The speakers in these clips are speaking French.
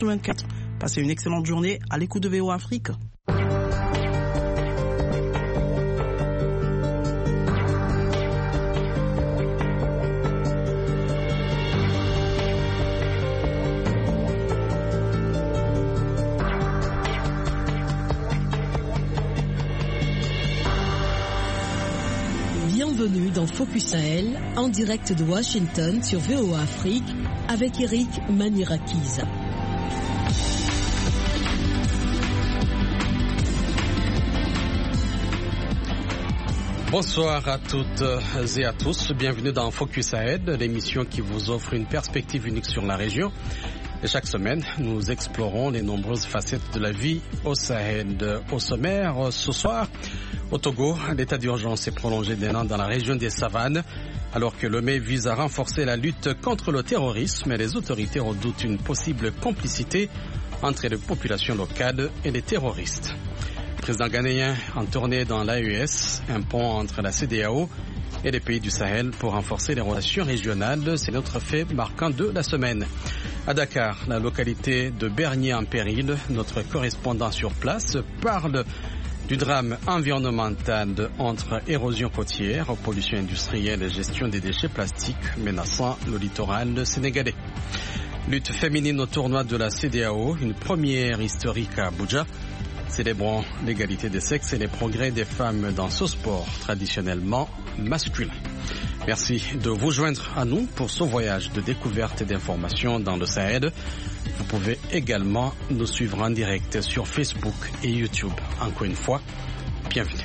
24. Passez une excellente journée à l'écoute de VOA Afrique. Bienvenue dans Focus Sahel, en direct de Washington sur VOA Afrique, avec Eric Manirakiza. Bonsoir à toutes et à tous, bienvenue dans Focus Sahel, l'émission qui vous offre une perspective unique sur la région. Et chaque semaine, nous explorons les nombreuses facettes de la vie au Sahel. Au sommaire, ce soir, au Togo, l'état d'urgence est prolongé d'un an dans la région des Savanes. Alors que l'OME vise à renforcer la lutte contre le terrorisme, les autorités redoutent une possible complicité entre les populations locales et les terroristes. Le président ghanéen en tournée dans l'AES, un pont entre la CEDEAO et les pays du Sahel pour renforcer les relations régionales. C'est notre fait marquant de la semaine. À Dakar, la localité de Bernier en péril, notre correspondant sur place parle du drame environnemental entre érosion côtière, pollution industrielle et gestion des déchets plastiques menaçant le littoral sénégalais. Lutte féminine au tournoi de la CEDEAO, une première historique à Abuja. Célébrons l'égalité des sexes et les progrès des femmes dans ce sport traditionnellement masculin. Merci de vous joindre à nous pour ce voyage de découverte et d'information dans le Sahel. Vous pouvez également nous suivre en direct sur Facebook et YouTube. Encore une fois, bienvenue.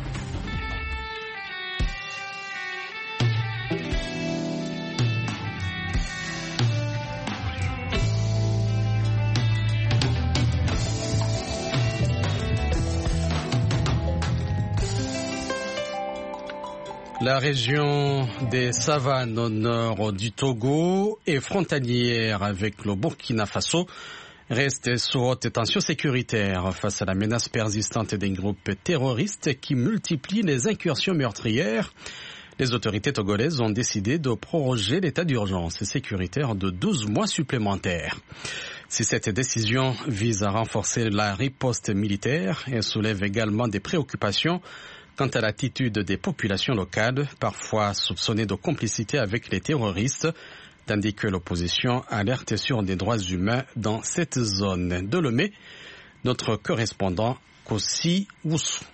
La région des Savanes au nord du Togo est frontalière avec le Burkina Faso, reste sous haute tension sécuritaire face à la menace persistante des groupes terroristes qui multiplient les incursions meurtrières. Les autorités togolaises ont décidé de proroger l'état d'urgence sécuritaire de 12 mois supplémentaires. Si cette décision vise à renforcer la riposte militaire, elle soulève également des préoccupations quant à l'attitude des populations locales, parfois soupçonnées de complicité avec les terroristes, tandis que l'opposition alerte sur des droits humains dans cette zone. De Lomé, notre correspondant Kossi Woussou.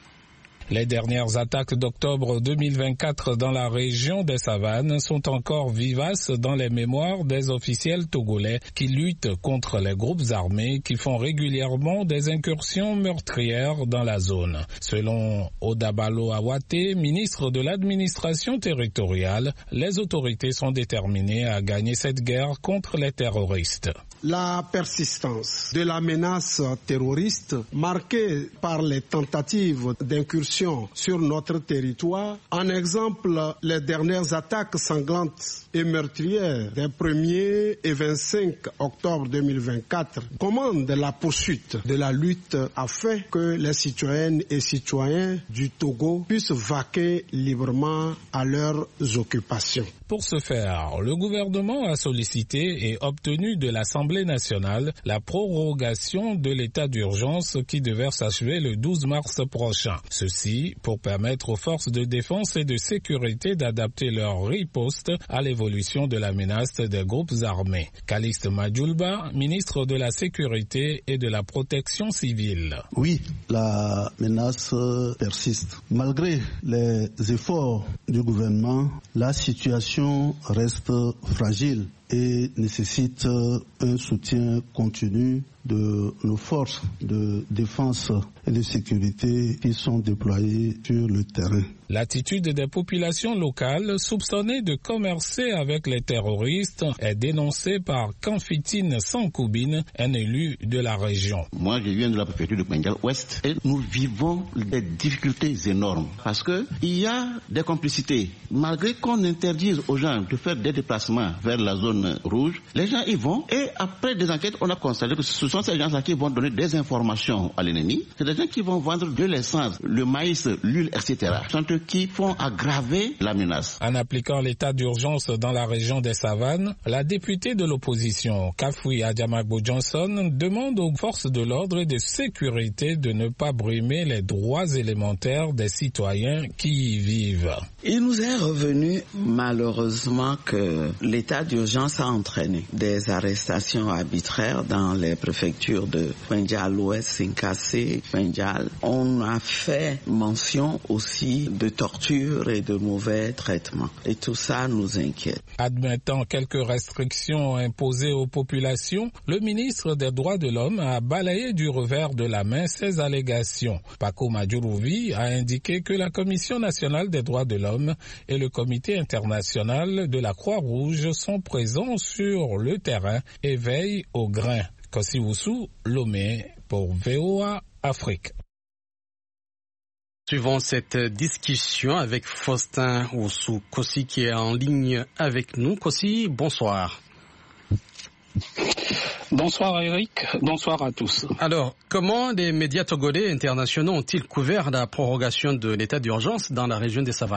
Les dernières attaques d'octobre 2024 dans la région des Savanes sont encore vivaces dans les mémoires des officiels togolais qui luttent contre les groupes armés qui font régulièrement des incursions meurtrières dans la zone. Selon Odabalo Awate, ministre de l'administration territoriale, les autorités sont déterminées à gagner cette guerre contre les terroristes. La persistance de la menace terroriste marquée par les tentatives d'incursion sur notre territoire, en exemple les dernières attaques sanglantes et meurtrières des 1er et 25 octobre 2024, commandent la poursuite de la lutte afin que les citoyennes et citoyens du Togo puissent vaquer librement à leurs occupations. Pour ce faire, le gouvernement a sollicité et obtenu de l'Assemblée nationale la prorogation de l'état d'urgence qui devait s'achever le 12 mars prochain. Ceci pour permettre aux forces de défense et de sécurité d'adapter leur riposte à l'évolution de la menace des groupes armés. Calixte Madjoulba, ministre de la Sécurité et de la Protection civile. Oui, la menace persiste. Malgré les efforts du gouvernement, la situation reste fragile et nécessite un soutien continu de nos forces de défense et de sécurité qui sont déployées sur le terrain. L'attitude des populations locales soupçonnées de commercer avec les terroristes est dénoncée par Kanfitine Sankoubine, un élu de la région. Moi, je viens de la préfecture de Bengale-Ouest et nous vivons des difficultés énormes parce qu'il y a des complicités. Malgré qu'on interdise aux gens de faire des déplacements vers la zone zone rouge, les gens y vont et après des enquêtes, on a constaté que ce sont ces gens-là qui vont donner des informations à l'ennemi. C'est des gens qui vont vendre de l'essence, le maïs, l'huile, etc. Ce sont eux qui font aggraver la menace. En appliquant l'état d'urgence dans la région des Savanes, la députée de l'opposition, Kafui Adjamagbo Johnson, demande aux forces de l'ordre et de sécurité de ne pas brimer les droits élémentaires des citoyens qui y vivent. Il nous est revenu malheureusement que l'état d'urgence a entraîné des arrestations arbitraires dans les préfectures de Fenjal Ouest, Sinkassé, Fenjal. On a fait mention aussi de torture et de mauvais traitements. Et tout ça nous inquiète. Admettant quelques restrictions imposées aux populations, le ministre des Droits de l'Homme a balayé du revers de la main ces allégations. Paco Madjurouvi a indiqué que la Commission nationale des droits de l'homme et le Comité international de la Croix-Rouge sont présents sur le terrain et veillent au grain. Kossi Woussou, Lomé pour VOA Afrique. Suivons cette discussion avec Faustin Woussou Kossi qui est en ligne avec nous. Kossi, bonsoir. Bonsoir Eric, bonsoir à tous. Alors, comment les médias togolais internationaux ont-ils couvert la prorogation de l'état d'urgence dans la région des Savanes ?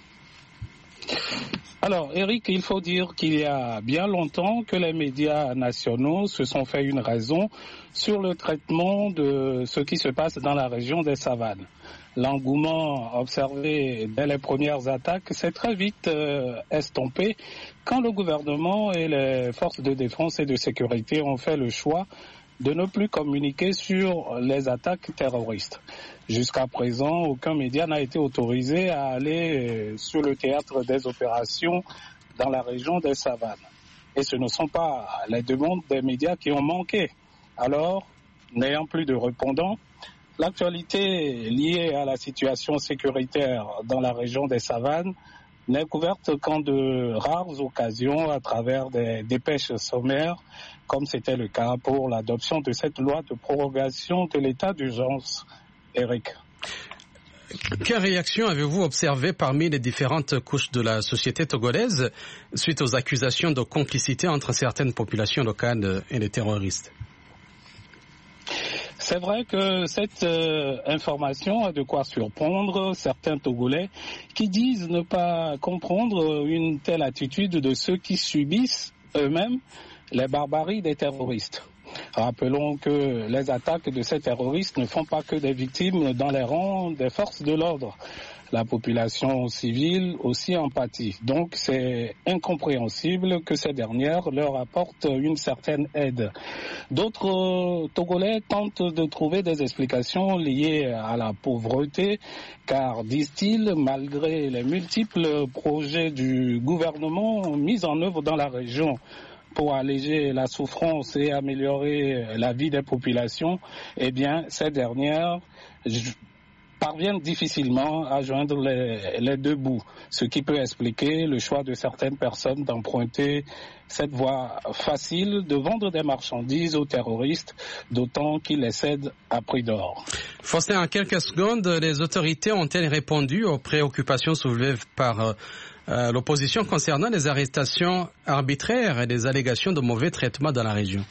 Alors Eric, il faut dire qu'il y a bien longtemps que les médias nationaux se sont fait une raison sur le traitement de ce qui se passe dans la région des Savanes. L'engouement observé dès les premières attaques s'est très vite estompé quand le gouvernement et les forces de défense et de sécurité ont fait le choix de ne plus communiquer sur les attaques terroristes. Jusqu'à présent, aucun média n'a été autorisé à aller sur le théâtre des opérations dans la région des Savanes. Et ce ne sont pas les demandes des médias qui ont manqué. Alors, n'ayant plus de répondants, l'actualité liée à la situation sécuritaire dans la région des Savanes n'est couverte qu'en de rares occasions à travers des dépêches sommaires, comme c'était le cas pour l'adoption de cette loi de prorogation de l'état d'urgence. Eric. Quelle réaction avez-vous observé parmi les différentes couches de la société togolaise suite aux accusations de complicité entre certaines populations locales et les terroristes ? C'est vrai que cette information a de quoi surprendre certains Togolais qui disent ne pas comprendre une telle attitude de ceux qui subissent eux-mêmes les barbaries des terroristes. Rappelons que les attaques de ces terroristes ne font pas que des victimes dans les rangs des forces de l'ordre. La population civile aussi en pâtit. Donc c'est incompréhensible que ces dernières leur apportent une certaine aide. D'autres Togolais tentent de trouver des explications liées à la pauvreté, car, disent-ils, malgré les multiples projets du gouvernement mis en œuvre dans la région, pour alléger la souffrance et améliorer la vie des populations, eh bien, ces dernières parviennent difficilement à joindre les deux bouts, ce qui peut expliquer le choix de certaines personnes d'emprunter cette voie facile de vendre des marchandises aux terroristes, d'autant qu'ils les cèdent à prix d'or. Faustin, en quelques secondes, les autorités ont-elles répondu aux préoccupations soulevées par l'opposition concernant les arrestations arbitraires et les allégations de mauvais traitement dans la région?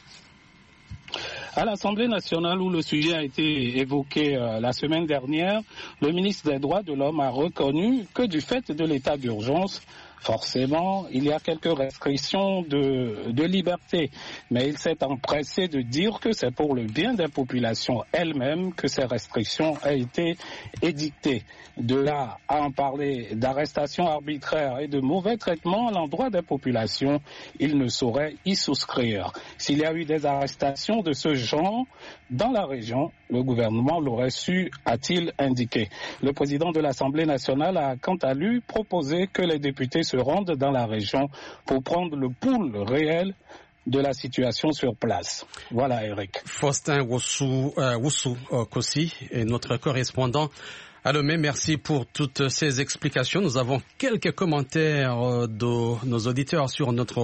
À l'Assemblée nationale, où le sujet a été évoqué la semaine dernière, le ministre des Droits de l'Homme a reconnu que du fait de l'état d'urgence, forcément, il y a quelques restrictions de liberté. Mais il s'est empressé de dire que c'est pour le bien des populations elles-mêmes que ces restrictions ont été édictées. De là à en parler d'arrestations arbitraires et de mauvais traitements à l'endroit des populations, il ne saurait y souscrire. S'il y a eu des arrestations de ce genre dans la région, le gouvernement l'aurait su, a-t-il indiqué. Le président de l'Assemblée nationale a quant à lui proposé que les députés se rendent dans la région pour prendre le pouls réel de la situation sur place. Voilà, Eric. Faustin Woussou Kossi est notre correspondant à Lomé. Merci pour toutes ces explications. Nous avons quelques commentaires de nos auditeurs sur notre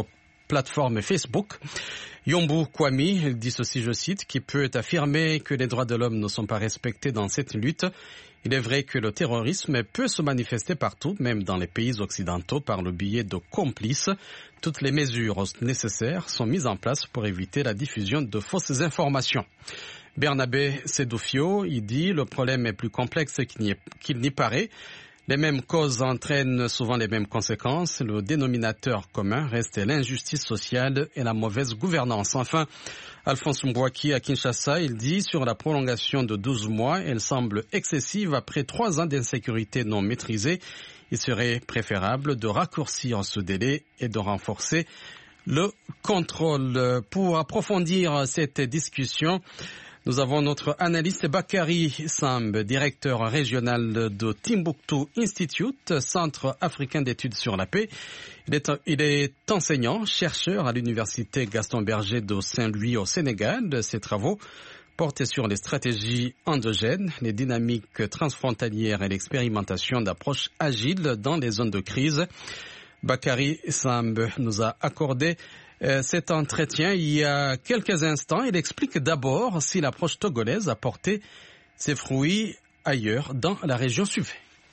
plateforme Facebook. Yombo Kwame dit ceci, je cite, qui peut affirmer que les droits de l'homme ne sont pas respectés dans cette lutte. Il est vrai que le terrorisme peut se manifester partout, même dans les pays occidentaux, par le biais de complices. Toutes les mesures nécessaires sont mises en place pour éviter la diffusion de fausses informations. Bernabé Sedoufio, il dit, le problème est plus complexe qu'il n'y paraît. Les mêmes causes entraînent souvent les mêmes conséquences. Le dénominateur commun reste l'injustice sociale et la mauvaise gouvernance. Enfin, Alphonse Mbouaki à Kinshasa, il dit sur la prolongation de 12 mois, elle semble excessive après 3 ans d'insécurité non maîtrisée. Il serait préférable de raccourcir ce délai et de renforcer le contrôle. Pour approfondir cette discussion, nous avons notre analyste Bakary Samb, directeur régional de Timbuktu Institute, Centre africain d'études sur la paix. Il est enseignant, chercheur à l'université Gaston Berger de Saint-Louis au Sénégal. Ses travaux portent sur les stratégies endogènes, les dynamiques transfrontalières et l'expérimentation d'approches agiles dans les zones de crise. Bakary Samb nous a accordé cet entretien il y a quelques instants. Il explique d'abord si l'approche togolaise a porté ses fruits ailleurs dans la région sud.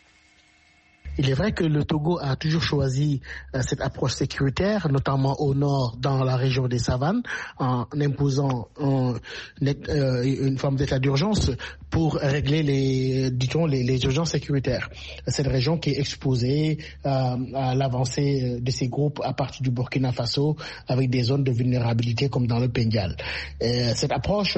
Il est vrai que le Togo a toujours choisi cette approche sécuritaire, notamment au nord, dans la région des savanes, en imposant une forme d'état d'urgence pour régler les urgences sécuritaires. Cette région qui est exposée à l'avancée de ces groupes à partir du Burkina Faso, avec des zones de vulnérabilité comme dans le Pendial. Cette approche,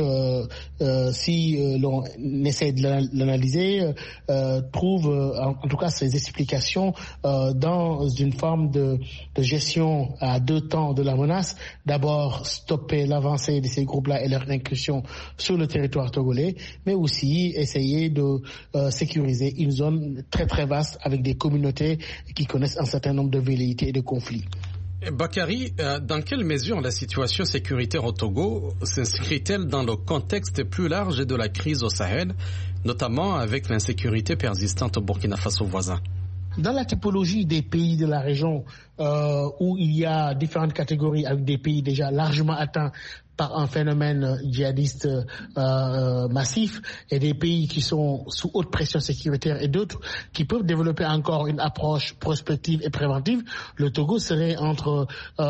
si l'on essaie de l'analyser, trouve en tout cas ses explications dans une forme de gestion à 2 temps de la menace. D'abord, stopper l'avancée de ces groupes-là et leur incursion sur le territoire togolais, mais aussi essayer de sécuriser une zone très très vaste avec des communautés qui connaissent un certain nombre de velléités et de conflits. Bakary, dans quelle mesure la situation sécuritaire au Togo s'inscrit-elle dans le contexte plus large de la crise au Sahel, notamment avec l'insécurité persistante au Burkina Faso voisin? Dans la typologie des pays de la région, où il y a différentes catégories avec des pays déjà largement atteints par un phénomène djihadiste massif, et des pays qui sont sous haute pression sécuritaire et d'autres qui peuvent développer encore une approche prospective et préventive, le Togo serait entre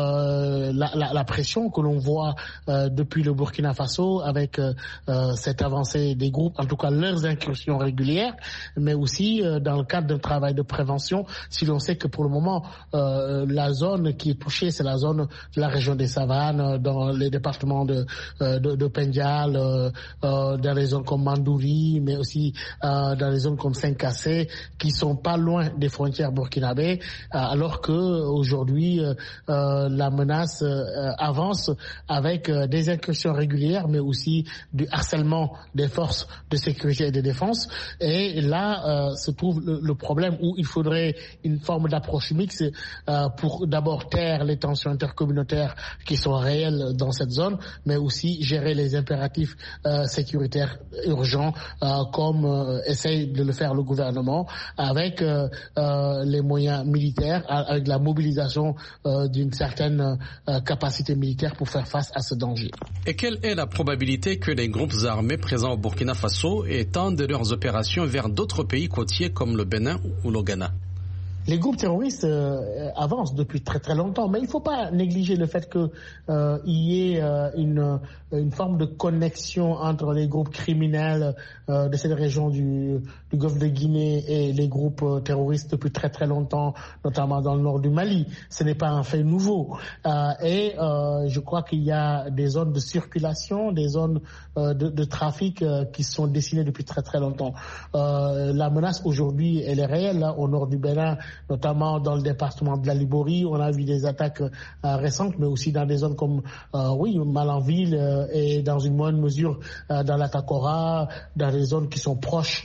la pression que l'on voit depuis le Burkina Faso avec cette avancée des groupes, en tout cas leurs incursions régulières, mais aussi dans le cadre d'un travail de prévention, si l'on sait que pour le moment la zone qui est touchée, c'est la zone de la région des savanes, dans les départements de Pendial, dans les zones comme Mandouri, mais aussi dans les zones comme Saint-Cassé, qui sont pas loin des frontières burkinabées, alors que aujourd'hui la menace avance avec des incursions régulières, mais aussi du harcèlement des forces de sécurité et de défense. Et là se trouve le problème où il faudrait une forme d'approche mixte pour d'abord taire les tensions intercommunautaires qui sont réelles dans cette zone, mais aussi gérer les impératifs sécuritaires urgents, comme essaye de le faire le gouvernement, avec les moyens militaires, avec la mobilisation d'une certaine capacité militaire pour faire face à ce danger. Et quelle est la probabilité que les groupes armés présents au Burkina Faso étendent leurs opérations vers d'autres pays côtiers comme le Bénin ou le Ghana? Les groupes terroristes avancent depuis très très longtemps, mais il ne faut pas négliger le fait qu'il y ait une forme de connexion entre les groupes criminels de cette région du Golfe de Guinée et les groupes terroristes depuis très très longtemps, notamment dans le nord du Mali. Ce n'est pas un fait nouveau. Et je crois qu'il y a des zones de circulation, des zones de trafic qui sont dessinées depuis très très longtemps. La menace aujourd'hui, elle est réelle, là, au nord du Bénin, notamment dans le département de la Liborie. On a vu des attaques récentes, mais aussi dans des zones comme Malanville et dans une moindre mesure dans la Takora, dans les zones qui sont proches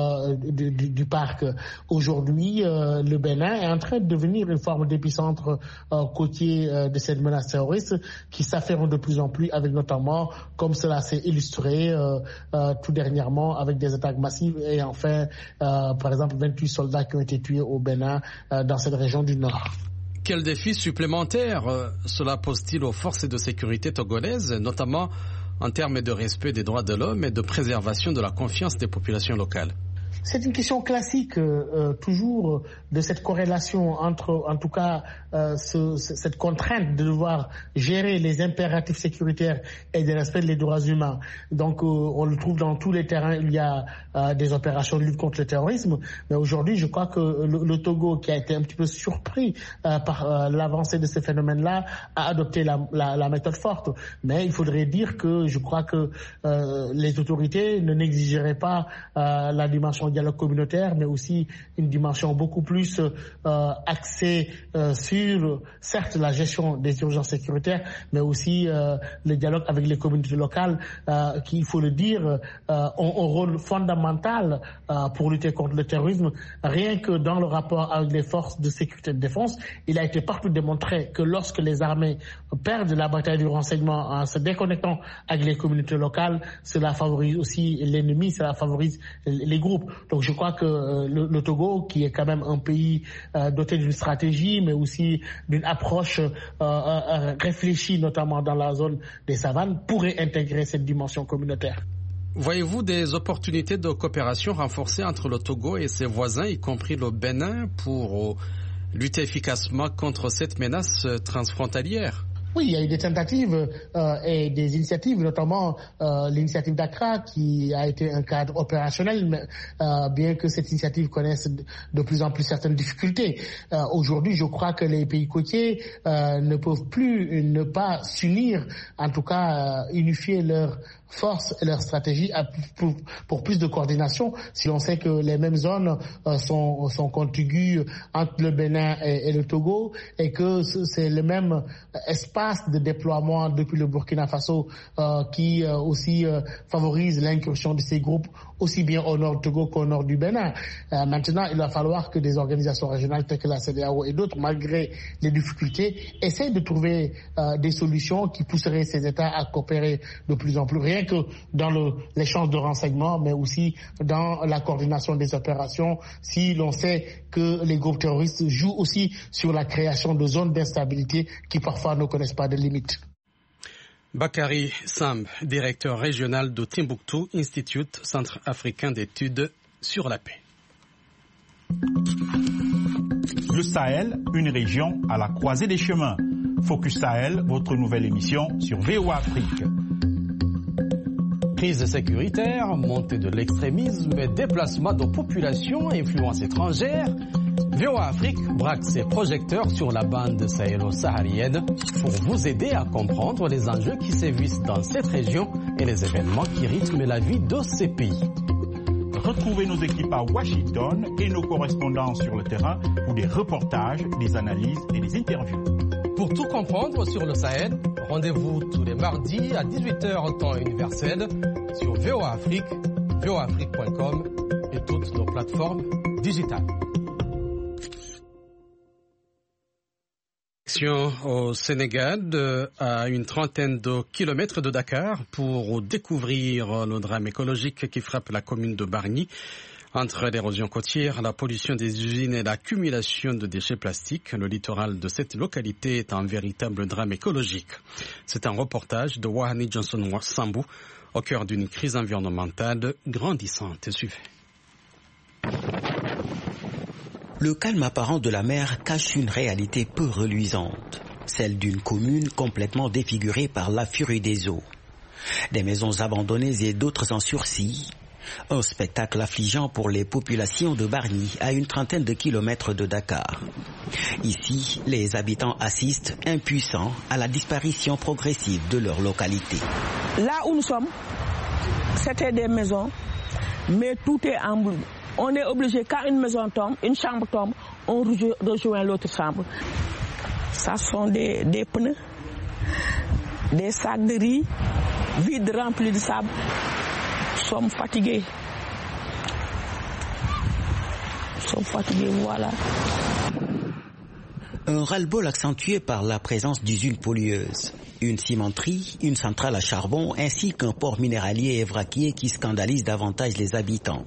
du parc. Aujourd'hui, le Bénin est en train de devenir une forme d'épicentre côtier de cette menace terroriste qui s'affirme de plus en plus, avec notamment, comme cela s'est illustré tout dernièrement, avec des attaques massives et enfin, par exemple, 28 soldats qui ont été tués au Bénin dans cette région du Nord. Quels défis supplémentaires cela pose-t-il aux forces de sécurité togolaises, notamment en termes de respect des droits de l'homme et de préservation de la confiance des populations locales? C'est une question classique, toujours, de cette corrélation entre, en tout cas, cette contrainte de devoir gérer les impératifs sécuritaires et de respect des droits humains. Donc, on le trouve dans tous les terrains. Il y a des opérations de lutte contre le terrorisme. Mais aujourd'hui, je crois que le Togo, qui a été un petit peu surpris par l'avancée de ces phénomènes-là, a adopté la méthode forte. Mais il faudrait dire que je crois que les autorités ne négligeraient pas la dimension dialogue communautaire, mais aussi une dimension beaucoup plus axée sur, certes, la gestion des urgences sécuritaires, mais aussi le dialogue avec les communautés locales, qui, il faut le dire, ont un rôle fondamental pour lutter contre le terrorisme. Rien que dans le rapport avec les forces de sécurité et de défense, il a été partout démontré que lorsque les armées perdent la bataille du renseignement en se déconnectant avec les communautés locales, cela favorise aussi l'ennemi, cela favorise les groupes. Donc je crois que le Togo, qui est quand même un pays doté d'une stratégie, mais aussi d'une approche réfléchie, notamment dans la zone des savanes, pourrait intégrer cette dimension communautaire. Voyez-vous des opportunités de coopération renforcée entre le Togo et ses voisins, y compris le Bénin, pour lutter efficacement contre cette menace transfrontalière? Oui, il y a eu des tentatives et des initiatives, notamment l'initiative d'Accra, qui a été un cadre opérationnel, mais, bien que cette initiative connaisse de plus en plus certaines difficultés. Aujourd'hui, je crois que les pays côtiers ne peuvent plus ne pas s'unir, en tout cas unifier leurs forces et leur stratégie pour plus de coordination, si l'on sait que les mêmes zones sont contiguës entre le Bénin et le Togo, et que c'est le même espace de déploiement depuis le Burkina Faso qui aussi favorise l'incursion de ces groupes aussi bien au nord du Togo qu'au nord du Bénin. Maintenant, il va falloir que des organisations régionales telles que la CEDEAO et d'autres, malgré les difficultés, essayent de trouver des solutions qui pousseraient ces États à coopérer de plus en plus, rien que dans l'échange de renseignements, mais aussi dans la coordination des opérations, si l'on sait que les groupes terroristes jouent aussi sur la création de zones d'instabilité qui parfois ne connaissent pas de limites. Bakary Samb, directeur régional de Timbuktu Institute, Centre africain d'études sur la paix. Le Sahel, une région à la croisée des chemins. Focus Sahel, votre nouvelle émission sur VOA Afrique. Crise sécuritaire, montée de l'extrémisme et déplacement de populations, influence étrangère. VOA Afrique braque ses projecteurs sur la bande sahélo-saharienne pour vous aider à comprendre les enjeux qui sévissent dans cette région et les événements qui rythment la vie de ces pays. Retrouvez nos équipes à Washington et nos correspondants sur le terrain pour des reportages, des analyses et des interviews. Pour tout comprendre sur le Sahel, rendez-vous tous les mardis à 18h temps universel sur VOA Afrique, voaafrique.com et toutes nos plateformes digitales. Au Sénégal, à une trentaine de kilomètres de Dakar, pour découvrir le drame écologique qui frappe la commune de Bargny. Entre l'érosion côtière, la pollution des usines et l'accumulation de déchets plastiques, le littoral de cette localité est un véritable drame écologique. C'est un reportage de Wahani Johnson Sambou au cœur d'une crise environnementale grandissante. Suivez. Le calme apparent de la mer cache une réalité peu reluisante, celle d'une commune complètement défigurée par la furie des eaux. Des maisons abandonnées et d'autres en sursis. Un spectacle affligeant pour les populations de Bargny, à une trentaine de kilomètres de Dakar. Ici, les habitants assistent, impuissants, à la disparition progressive de leur localité. Là où nous sommes, c'était des maisons, mais tout est en bleu. On est obligé, quand une maison tombe, une chambre tombe, on rejoint l'autre chambre. Ça sont des pneus, des sacs de riz, vides remplis de sable. Nous sommes fatigués. Voilà. Un ras-le-bol accentué par la présence d'usines pollueuses. Une cimenterie, une centrale à charbon, ainsi qu'un port minéralier et vraquier qui scandalise davantage les habitants.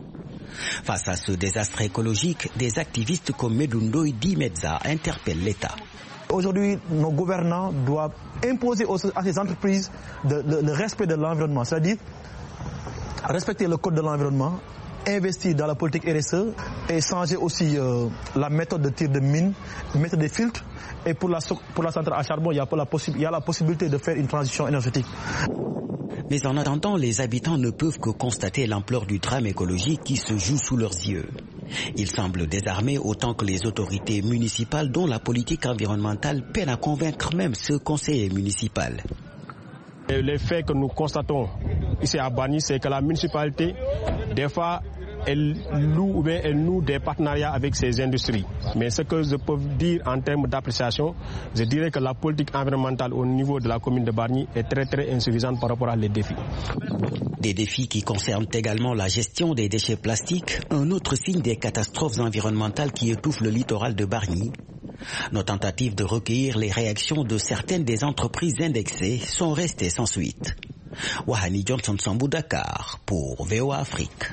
Face à ce désastre écologique, des activistes comme Medundoy Dimedza interpellent l'État. Aujourd'hui, nos gouvernants doivent imposer à ces entreprises le respect de l'environnement, c'est-à-dire respecter le code de l'environnement, investir dans la politique RSE et changer aussi la méthode de tir de mine, mettre des filtres. Et pour la centrale à charbon, il y a la possibilité de faire une transition énergétique. Mais en attendant, les habitants ne peuvent que constater l'ampleur du drame écologique qui se joue sous leurs yeux. Ils semblent désarmés autant que les autorités municipales dont la politique environnementale peine à convaincre même ce conseiller municipal. Les faits que nous constatons ici à Bargny, c'est que la municipalité, des fois, elle noue des partenariats avec ces industries. Mais ce que je peux dire en termes d'appréciation, je dirais que la politique environnementale au niveau de la commune de Bargny est très très insuffisante par rapport à les défis. Des défis qui concernent également la gestion des déchets plastiques, un autre signe des catastrophes environnementales qui étouffent le littoral de Bargny. Nos tentatives de recueillir les réactions de certaines des entreprises indexées sont restées sans suite. Wahani Johnson Sambou, Dakar, pour VOA Afrique.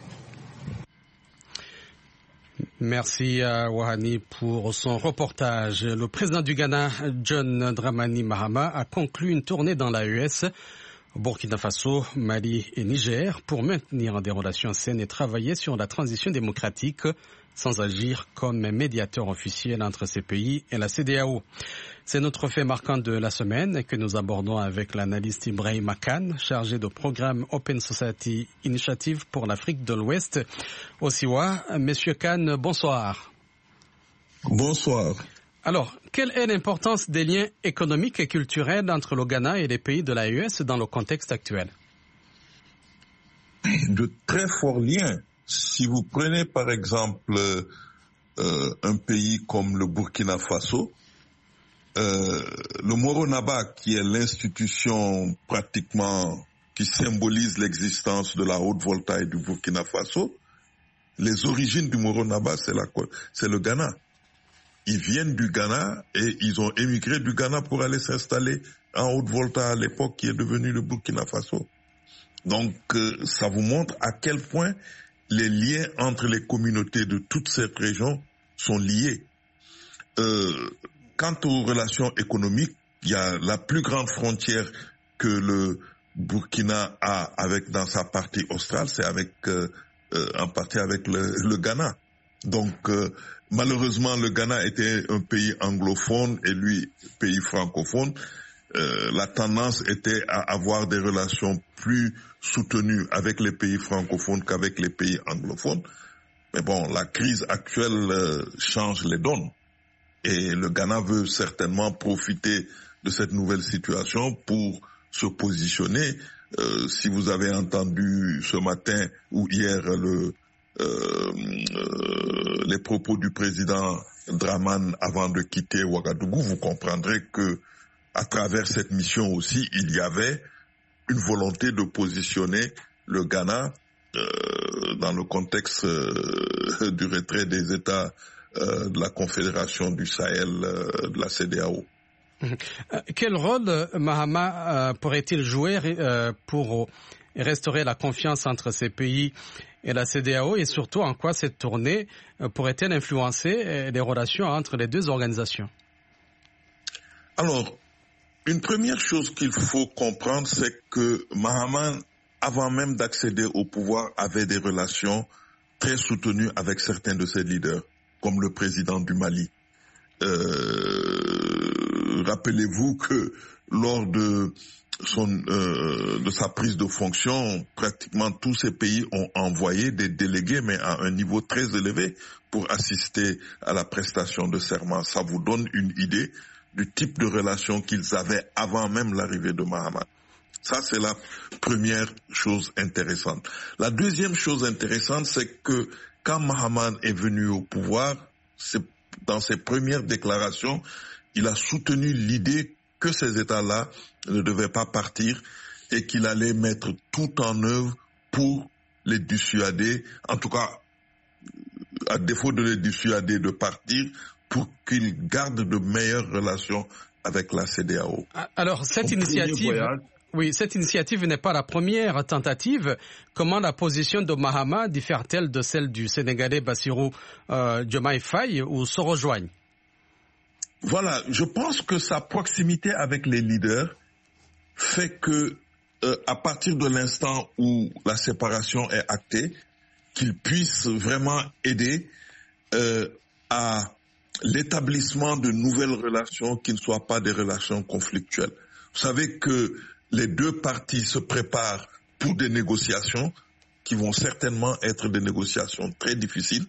Merci à Wahani pour son reportage. Le président du Ghana, John Dramani Mahama, a conclu une tournée dans l'AES, Burkina Faso, Mali et Niger pour maintenir des relations saines et travailler sur la transition démocratique sans agir comme un médiateur officiel entre ces pays et la CEDEAO. C'est notre fait marquant de la semaine que nous abordons avec l'analyste Ibrahim Khan, chargé de programme Open Society Initiative pour l'Afrique de l'Ouest. Au Siwa, Monsieur Khan, bonsoir. Bonsoir. Alors, quelle est l'importance des liens économiques et culturels entre le Ghana et les pays de l'AES dans le contexte actuel? De très forts liens. Si vous prenez par exemple un pays comme le Burkina Faso, le Moronaba, qui est l'institution pratiquement qui symbolise l'existence de la haute voltaïque du Burkina Faso, les origines du Moronaba, c'est le Ghana. Ils viennent du Ghana et ils ont émigré du Ghana pour aller s'installer en Haute-Volta à l'époque qui est devenu le Burkina Faso. Donc ça vous montre à quel point les liens entre les communautés de toute cette région sont liés. Quant aux relations économiques, il y a la plus grande frontière que le Burkina a dans sa partie australe, c'est en partie avec le Ghana. Donc malheureusement, le Ghana était un pays anglophone et lui, pays francophone. La tendance était à avoir des relations plus soutenues avec les pays francophones qu'avec les pays anglophones. Mais bon, la crise actuelle change les donnes. Et le Ghana veut certainement profiter de cette nouvelle situation pour se positionner. Si vous avez entendu ce matin ou hier les propos du président Dramane avant de quitter Ouagadougou, vous comprendrez que à travers cette mission aussi, il y avait une volonté de positionner le Ghana dans le contexte du retrait des États de la Confédération du Sahel, de la CEDEAO. Quel rôle Mahama pourrait-il jouer pour restaurer la confiance entre ces pays et la CEDEAO, et surtout en quoi cette tournée pourrait-elle influencer les relations entre les deux organisations? Alors, une première chose qu'il faut comprendre, c'est que Mahama, avant même d'accéder au pouvoir, avait des relations très soutenues avec certains de ses leaders, comme le président du Mali. Rappelez-vous que lors de sa prise de fonction, pratiquement tous ces pays ont envoyé des délégués, mais à un niveau très élevé, pour assister à la prestation de serment. Ça vous donne une idée du type de relation qu'ils avaient avant même l'arrivée de Mahama. Ça, c'est la première chose intéressante. La deuxième chose intéressante, c'est que quand Mahama est venu au pouvoir, dans ses premières déclarations, il a soutenu l'idée que ces États-là ne devaient pas partir et qu'il allait mettre tout en œuvre pour les dissuader, en tout cas, à défaut de les dissuader de partir, pour qu'ils gardent de meilleures relations avec la CEDEAO. Alors, cette initiative n'est pas la première tentative. Comment la position de Mahama diffère-t-elle de celle du Sénégalais Bassirou Diomaye Faye, ou se rejoignent? Voilà, je pense que sa proximité avec les leaders fait que, à partir de l'instant où la séparation est actée, qu'il puisse vraiment aider à l'établissement de nouvelles relations qui ne soient pas des relations conflictuelles. Vous savez que les deux parties se préparent pour des négociations qui vont certainement être des négociations très difficiles.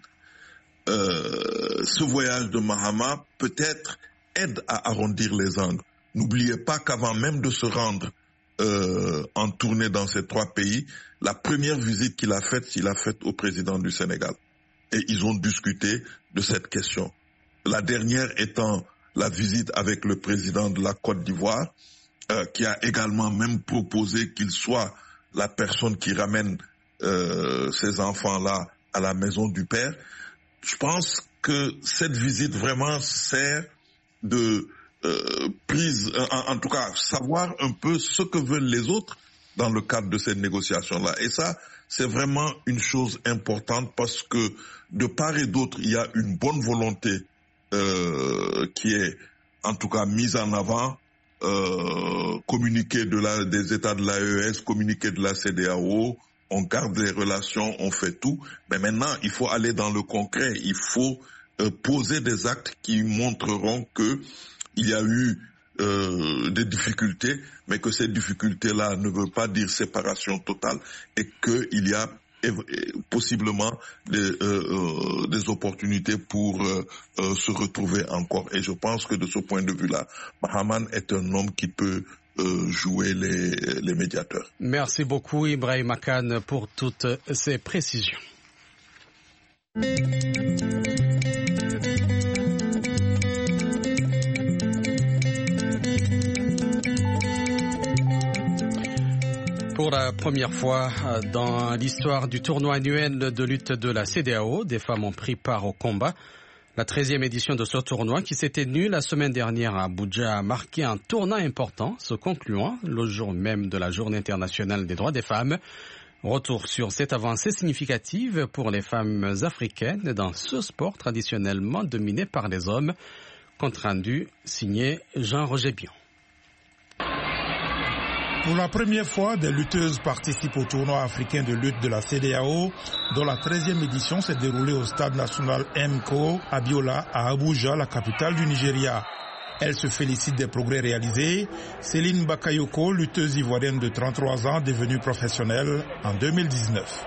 Ce voyage de Mahama peut-être aide à arrondir les angles. N'oubliez pas qu'avant même de se rendre en tournée dans ces 3 pays, la première visite qu'il a faite, il l'a faite au président du Sénégal. Et ils ont discuté de cette question. La dernière étant la visite avec le président de la Côte d'Ivoire, qui a également même proposé qu'il soit la personne qui ramène ces enfants-là à la maison du père. Je pense que cette visite vraiment sert de prise, en tout cas, savoir un peu ce que veulent les autres dans le cadre de cette négociation-là. Et ça, c'est vraiment une chose importante parce que de part et d'autre, il y a une bonne volonté qui est en tout cas mise en avant, communiqué des États de l'AES, communiqué de la CEDEAO, on garde les relations, on fait tout. Mais maintenant, il faut aller dans le concret, il faut poser des actes qui montreront que il y a eu des difficultés, mais que ces difficultés-là ne veulent pas dire séparation totale et qu'il y a possiblement des opportunités pour se retrouver encore. Et je pense que de ce point de vue-là, Mahaman est un homme qui peut jouer les médiateurs. Merci beaucoup Ibrahima Kane pour toutes ces précisions. Pour la première fois dans l'histoire du tournoi annuel de lutte de la CEDEAO, des femmes ont pris part au combat. La 13e édition de ce tournoi, qui s'est tenue la semaine dernière à Abuja, a marqué un tournant important, se concluant le jour même de la Journée internationale des droits des femmes. Retour sur cette avancée significative pour les femmes africaines dans ce sport traditionnellement dominé par les hommes. Compte rendu signé Jean-Roger Bion. Pour la première fois, des lutteuses participent au tournoi africain de lutte de la CEDEAO, dont la 13e édition s'est déroulée au stade national MKO Abiola à Abuja, la capitale du Nigeria. Elle se félicite des progrès réalisés. Céline Bakayoko, lutteuse ivoirienne de 33 ans, devenue professionnelle en 2019.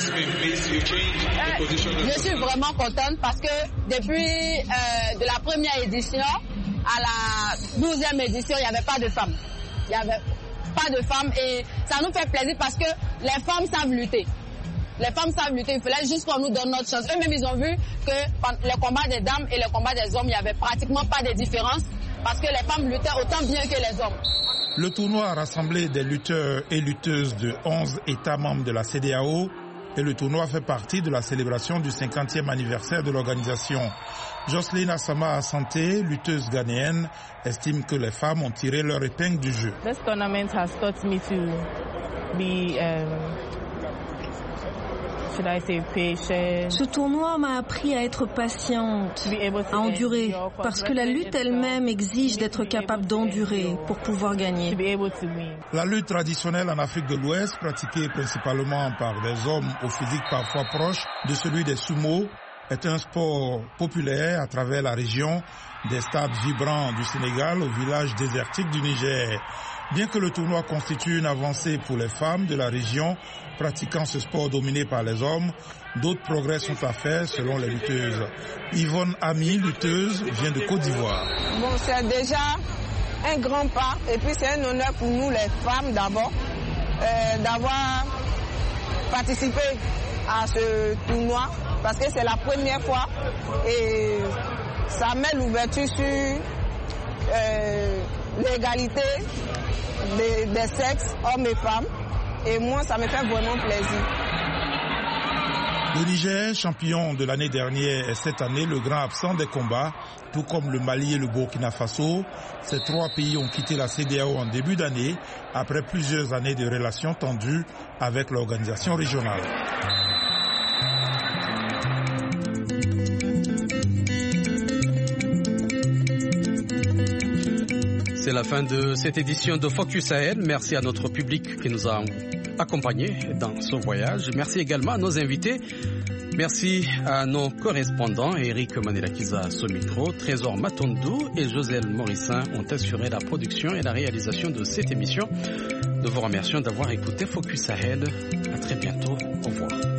Je suis vraiment contente parce que depuis de la première édition à la 12e édition, il n'y avait pas de femmes. Il n'y avait pas de femmes et ça nous fait plaisir parce que les femmes savent lutter. Les femmes savent lutter, il fallait juste qu'on nous donne notre chance. Eux-mêmes, ils ont vu que les combats des dames et les combats des hommes, il n'y avait pratiquement pas de différence parce que les femmes luttaient autant bien que les hommes. Le tournoi a rassemblé des lutteurs et lutteuses de 11 États membres de la CEDEAO et le tournoi fait partie de la célébration du 50e anniversaire de l'organisation. Jocelyne Assama Asante, lutteuse ghanéenne, estime que les femmes ont tiré leur épingle du jeu. This tournament has taught me to be Ce tournoi m'a appris à être patiente, à endurer, parce que la lutte elle-même exige d'être capable d'endurer pour pouvoir gagner. La lutte traditionnelle en Afrique de l'Ouest, pratiquée principalement par des hommes au physique parfois proche de celui des sumo, est un sport populaire à travers la région, des stades vibrants du Sénégal aux villages désertiques du Niger. Bien que le tournoi constitue une avancée pour les femmes de la région pratiquant ce sport dominé par les hommes, d'autres progrès sont à faire selon les lutteuses. Yvonne Ami, lutteuse, vient de Côte d'Ivoire. Bon, c'est déjà un grand pas et puis c'est un honneur pour nous les femmes d'abord d'avoir participé à ce tournoi parce que c'est la première fois et ça met l'ouverture sur l'égalité des sexes, hommes et femmes. Et moi, ça me fait vraiment plaisir. Le Niger, champion de l'année dernière, est cette année le grand absent des combats, tout comme le Mali et le Burkina Faso. Ces 3 pays ont quitté la CEDEAO en début d'année, après plusieurs années de relations tendues avec l'organisation régionale. C'est la fin de cette édition de Focus Sahel. Merci à notre public qui nous a accompagnés dans ce voyage. Merci également à nos invités. Merci à nos correspondants, Eric Manirakiza ce micro, Trésor Matondou et Joselle Morissin ont assuré la production et la réalisation de cette émission. Nous vous remercions d'avoir écouté Focus Sahel. À très bientôt. Au revoir.